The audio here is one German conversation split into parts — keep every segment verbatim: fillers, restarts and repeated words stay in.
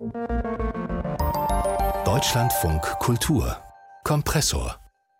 Deutschlandfunk Kultur Kompressor.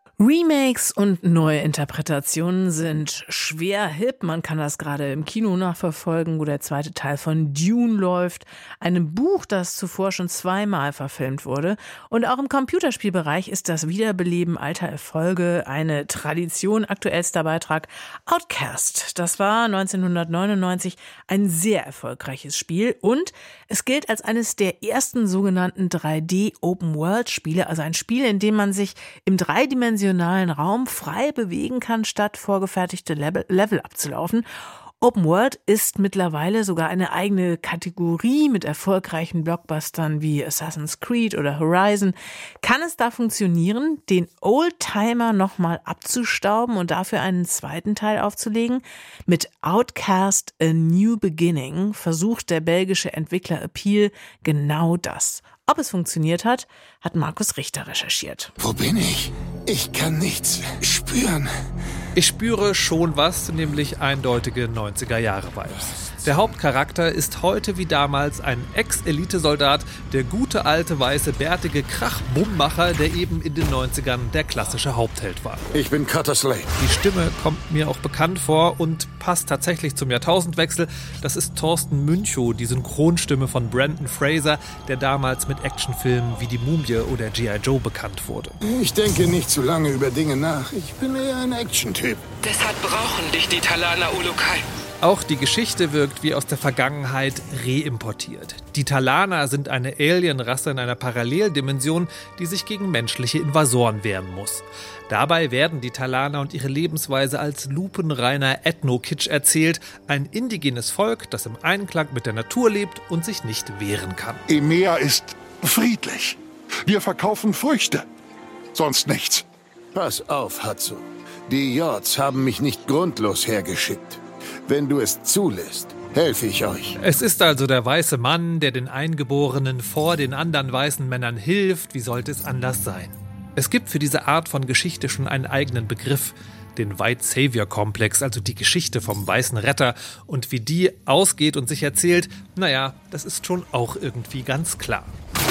Remakes und neue Interpretationen sind schwer hip. Man kann das gerade im Kino nachverfolgen, wo der zweite Teil von Dune läuft. Einem Buch, das zuvor schon zweimal verfilmt wurde. Und auch im Computerspielbereich ist das Wiederbeleben alter Erfolge eine Tradition. Aktuellster Beitrag Outcast. Das war neunzehnhundertneunundneunzig ein sehr erfolgreiches Spiel. Und es gilt als eines der ersten sogenannten drei D Open-World-Spiele. Also ein Spiel, in dem man sich im dreidimensionalen Raum frei bewegen kann, statt vorgefertigte Level, Level abzulaufen. Open World ist mittlerweile sogar eine eigene Kategorie mit erfolgreichen Blockbustern wie Assassin's Creed oder Horizon. Kann es da funktionieren, den Oldtimer nochmal abzustauben und dafür einen zweiten Teil aufzulegen? Mit Outcast A New Beginning versucht der belgische Entwickler Appeal genau das. Ob es funktioniert hat, hat Markus Richter recherchiert. Wo bin ich? Ich kann nichts spüren. Ich spüre schon was, nämlich eindeutige neunziger-Jahre-Vibes. Der Hauptcharakter ist heute wie damals ein Ex-Elitesoldat, der gute alte weiße bärtige Krach-Bummmacher, der eben in den neunzigern der klassische Hauptheld war. Ich bin Cutter Slade. Die Stimme kommt mir auch bekannt vor und passt tatsächlich zum Jahrtausendwechsel. Das ist Thorsten Münchow, die Synchronstimme von Brendan Fraser, der damals mit Actionfilmen wie Die Mumie oder G I. Joe bekannt wurde. Ich denke nicht zu lange über Dinge nach. Ich bin eher ein Action-Typ. Deshalb brauchen dich die Talaner Ulukai. Auch die Geschichte wirkt wie aus der Vergangenheit reimportiert. Die Talaner sind eine Alienrasse in einer Paralleldimension, die sich gegen menschliche Invasoren wehren muss. Dabei werden die Talaner und ihre Lebensweise als lupenreiner Ethno-Kitsch erzählt. Ein indigenes Volk, das im Einklang mit der Natur lebt und sich nicht wehren kann. Emea ist friedlich. Wir verkaufen Früchte. Sonst nichts. Pass auf, Hatsu. Die Jords haben mich nicht grundlos hergeschickt. Wenn du es zulässt, helfe ich euch. Es ist also der weiße Mann, der den Eingeborenen vor den anderen weißen Männern hilft. Wie sollte es anders sein? Es gibt für diese Art von Geschichte schon einen eigenen Begriff, den White Savior Komplex, also die Geschichte vom weißen Retter. Und wie die ausgeht und sich erzählt, naja, das ist schon auch irgendwie ganz klar.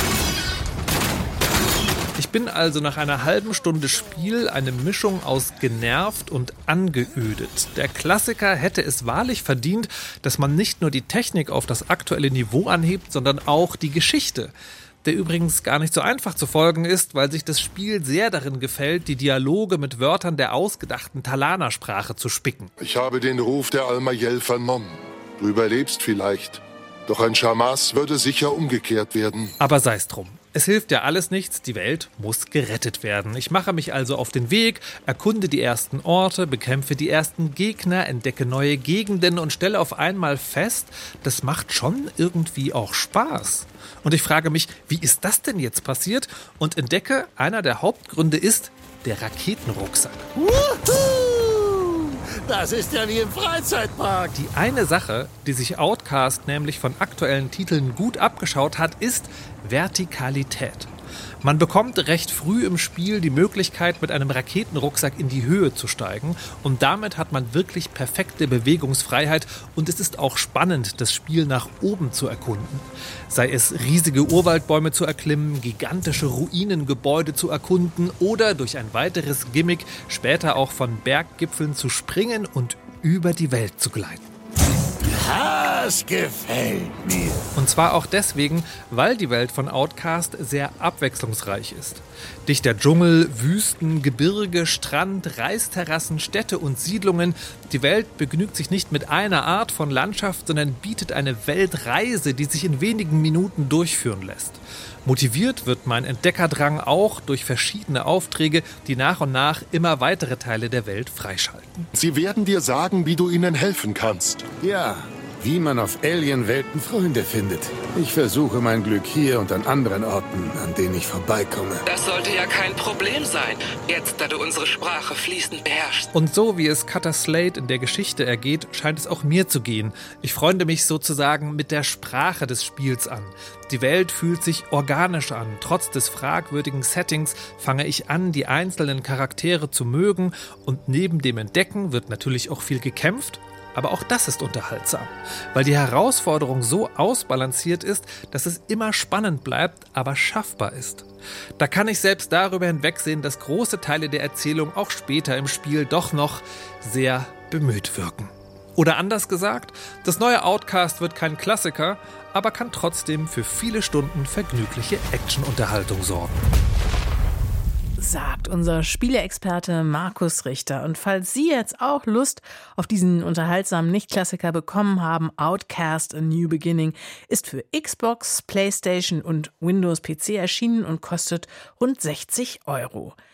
Ich bin also nach einer halben Stunde Spiel eine Mischung aus genervt und angeödet. Der Klassiker hätte es wahrlich verdient, dass man nicht nur die Technik auf das aktuelle Niveau anhebt, sondern auch die Geschichte. Der übrigens gar nicht so einfach zu folgen ist, weil sich das Spiel sehr darin gefällt, die Dialoge mit Wörtern der ausgedachten Talaner-Sprache zu spicken. Ich habe den Ruf der Almayel vernommen. Du überlebst vielleicht. Doch ein Schamas würde sicher umgekehrt werden. Aber sei's drum. Es hilft ja alles nichts, die Welt muss gerettet werden. Ich mache mich also auf den Weg, erkunde die ersten Orte, bekämpfe die ersten Gegner, entdecke neue Gegenden und stelle auf einmal fest, das macht schon irgendwie auch Spaß. Und ich frage mich, wie ist das denn jetzt passiert? Und entdecke, einer der Hauptgründe ist der Raketenrucksack. Wuhu! Das ist ja wie im Freizeitpark. Die eine Sache, die sich Outcast nämlich von aktuellen Titeln gut abgeschaut hat, ist Vertikalität. Man bekommt recht früh im Spiel die Möglichkeit, mit einem Raketenrucksack in die Höhe zu steigen und damit hat man wirklich perfekte Bewegungsfreiheit und es ist auch spannend, das Spiel nach oben zu erkunden. Sei es riesige Urwaldbäume zu erklimmen, gigantische Ruinengebäude zu erkunden oder durch ein weiteres Gimmick später auch von Berggipfeln zu springen und über die Welt zu gleiten. Das gefällt mir. Und zwar auch deswegen, weil die Welt von Outcast sehr abwechslungsreich ist. Dichter Dschungel, Wüsten, Gebirge, Strand, Reisterrassen, Städte und Siedlungen. Die Welt begnügt sich nicht mit einer Art von Landschaft, sondern bietet eine Weltreise, die sich in wenigen Minuten durchführen lässt. Motiviert wird mein Entdeckerdrang auch durch verschiedene Aufträge, die nach und nach immer weitere Teile der Welt freischalten. Sie werden dir sagen, wie du ihnen helfen kannst. Ja, wie man auf Alien-Welten Freunde findet. Ich versuche mein Glück hier und an anderen Orten, an denen ich vorbeikomme. Das sollte ja kein Problem sein, jetzt da du unsere Sprache fließend beherrschst. Und so wie es Cutter Slade in der Geschichte ergeht, scheint es auch mir zu gehen. Ich freunde mich sozusagen mit der Sprache des Spiels an. Die Welt fühlt sich organisch an. Trotz des fragwürdigen Settings fange ich an, die einzelnen Charaktere zu mögen und neben dem Entdecken wird natürlich auch viel gekämpft. Aber auch das ist unterhaltsam, weil die Herausforderung so ausbalanciert ist, dass es immer spannend bleibt, aber schaffbar ist. Da kann ich selbst darüber hinwegsehen, dass große Teile der Erzählung auch später im Spiel doch noch sehr bemüht wirken. Oder anders gesagt, das neue Outcast wird kein Klassiker, aber kann trotzdem für viele Stunden vergnügliche Actionunterhaltung sorgen. Sagt unser Spieleexperte Markus Richter. Und falls Sie jetzt auch Lust auf diesen unterhaltsamen Nicht-Klassiker bekommen haben, Outcast: A New Beginning ist für Xbox, PlayStation und Windows P C erschienen und kostet rund sechzig Euro.